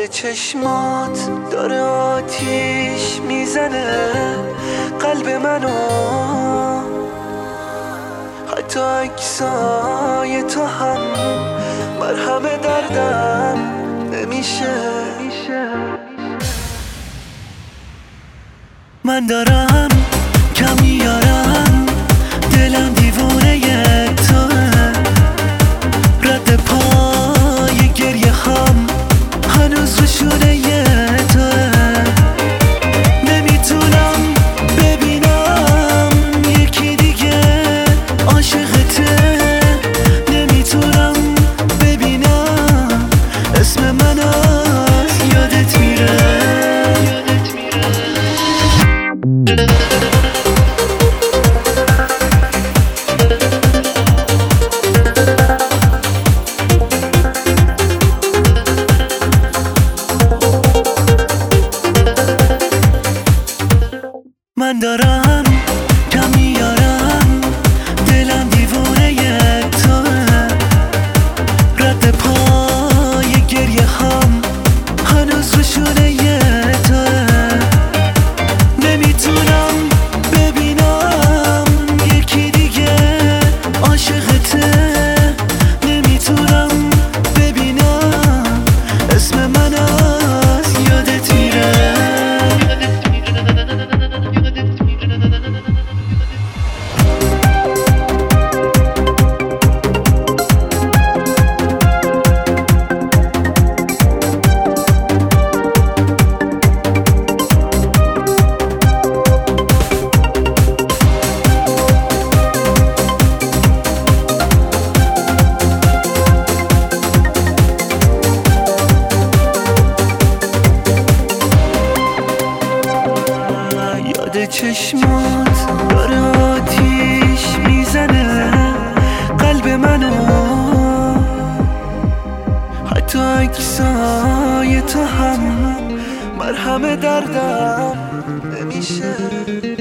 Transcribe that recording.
چشمات داره آتیش میزنه قلب منو، حتی عکسای تو هم مرهم دردم نمیشه. من دارم کم میارم، دلم دیوونه توه، رد پای گریه هم هنوز روشونه توه. نمیتونم ببینم یکی دیگه عاشقته، نمیتونم ببینم اسم من از یادت میره. من دارم کم میارم، دلم دیوونه توه، رد پای گریه هم هنوز روشونه توه. نمیتونم ببینم یکی دیگه عاشقته، نمیتونم ببینم اسم من از یادت میره. چشمات داره آتیش میزنه قلب منو، حتی عکسای تو هم مرهم دردم نمیشه.